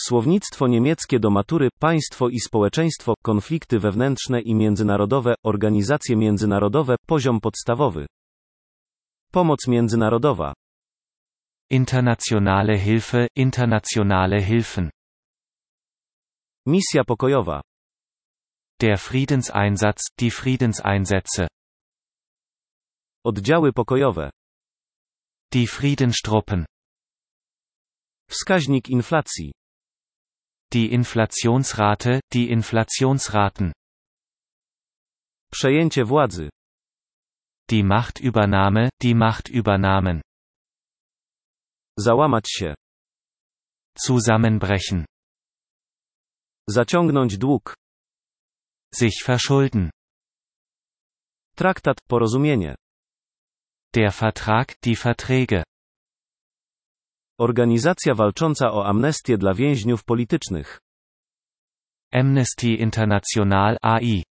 Słownictwo niemieckie do matury, państwo i społeczeństwo, konflikty wewnętrzne i międzynarodowe, organizacje międzynarodowe, poziom podstawowy. Pomoc międzynarodowa. Internationale Hilfe, internationale Hilfen. Misja pokojowa. Der Friedenseinsatz, die Friedenseinsätze. Oddziały pokojowe. Die Friedenstruppen. Wskaźnik inflacji. Die Inflationsrate, die Inflationsraten. Przejęcie władzy. Die Machtübernahme, die Machtübernahmen. Załamać się. Zusammenbrechen. Zaciągnąć dług. Sich verschulden. Traktat, porozumienie. Der Vertrag, die Verträge. Organizacja walcząca o amnestię dla więźniów politycznych. Amnesty International AI.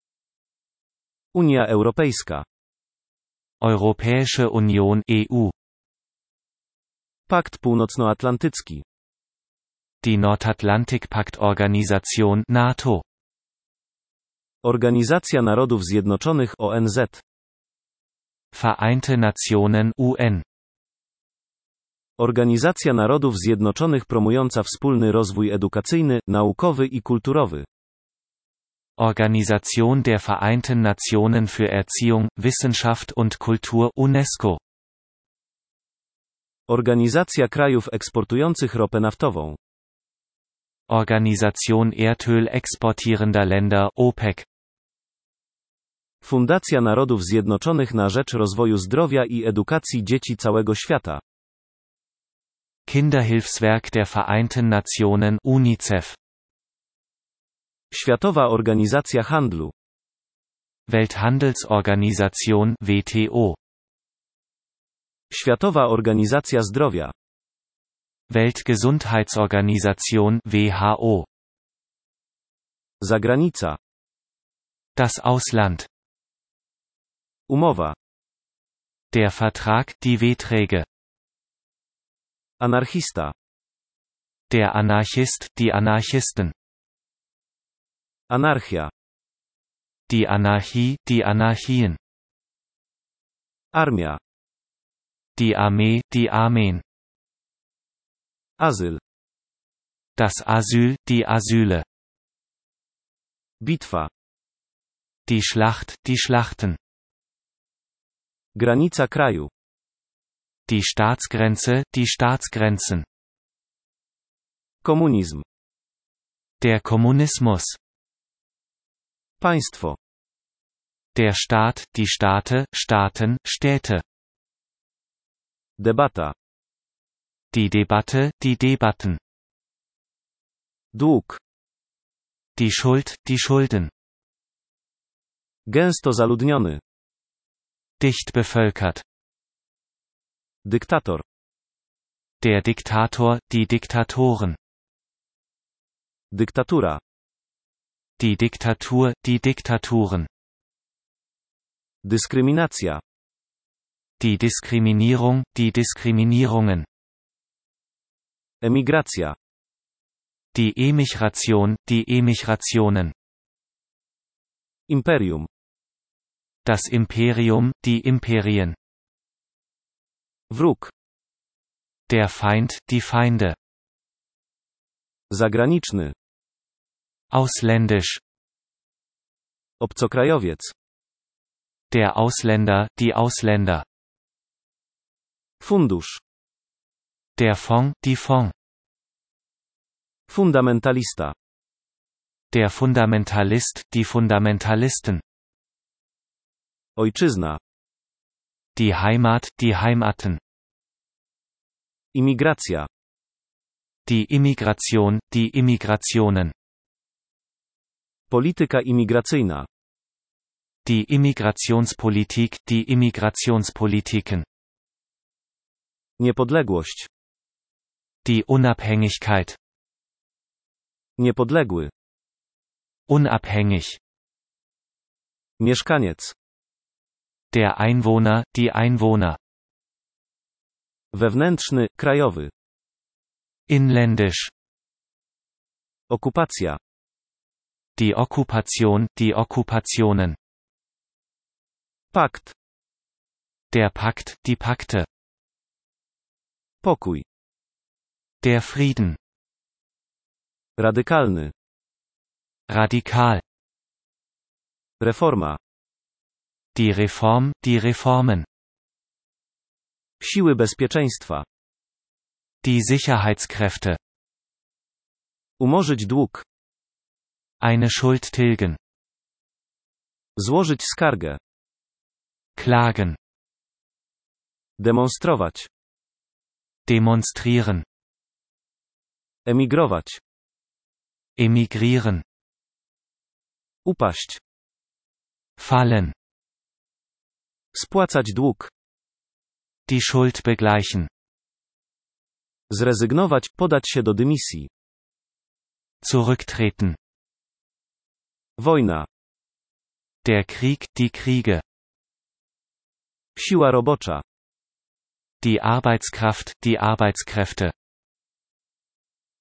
Unia Europejska. Europäische Union EU. Pakt Północnoatlantycki. Die Nordatlantikpaktorganisation NATO. Organizacja Narodów Zjednoczonych ONZ. Vereinte Nationen UN. Organizacja Narodów Zjednoczonych promująca wspólny rozwój edukacyjny, naukowy i kulturowy. Organisation der Vereinten Nationen für Erziehung, Wissenschaft und Kultur UNESCO. Organizacja krajów eksportujących ropę naftową. Organisation Erdöl exportierender Länder, OPEC. Fundacja Narodów Zjednoczonych na rzecz rozwoju zdrowia i edukacji dzieci całego świata. Kinderhilfswerk der Vereinten Nationen, UNICEF. Światowa Organizacja Handlu. Welthandelsorganisation, WTO. Światowa Organizacja Zdrowia. Weltgesundheitsorganisation, WHO. Zagranica. Das Ausland. Umowa. Der Vertrag, die Verträge. Anarchista. Der Anarchist, die Anarchisten. Anarchia. Die Anarchie, die Anarchien. Armia. Die Armee, die Armeen. Azyl. Das Asyl, die Asyle. Bitwa. Die Schlacht, die Schlachten. Granica kraju. Die Staatsgrenze, die Staatsgrenzen. Komunizm. Der Kommunismus. Państwo. Der Staat, die Staate, Staaten, Städte. Debata. Die Debatte, die Debatten. Dług. Die Schuld, die Schulden. Gęsto zaludniony. Dicht bevölkert. Dyktator. Der Diktator, die Diktatoren. Dyktatura. Die Diktatur, die Diktaturen. Dyskryminacja. Die Diskriminierung, die Diskriminierungen. Emigracja. Die Emigration, die Emigrationen. Imperium. Das Imperium, die Imperien. Wróg. Der Feind, die Feinde. Zagraniczny. Ausländisch. Obcokrajowiec. Der Ausländer, die Ausländer. Fundusz. Der Fonds, die Fonds. Fundamentalista. Der Fundamentalist, die Fundamentalisten. Ojczyzna. Die Heimat, die Heimaten. Imigracja. Die Immigration, die Immigrationen. Polityka imigracyjna. Die Immigrationspolitik, die Immigrationspolitiken. Niepodległość. Die Unabhängigkeit. Niepodległy. Unabhängig. Mieszkaniec. Der Einwohner, die Einwohner. Wewnętrzny, krajowy. Inländisch. Okupacja. Die Okkupation, die Okkupationen. Pakt. Der Pakt, die Pakte. Pokój. Der Frieden. Radykalny. Radikal. Reforma. Die Reform, die Reformen. Siły bezpieczeństwa. Die Sicherheitskräfte. Umorzyć dług. Eine Schuld tilgen. Złożyć skargę. Klagen. Demonstrować. Demonstrieren. Emigrować. Emigrieren. Upaść. Fallen. Spłacać dług. Die Schuld begleichen. Zrezygnować, podać się do dymisji. Zurücktreten. Wojna. Der Krieg, die Kriege. Siła robocza. Die Arbeitskraft, die Arbeitskräfte.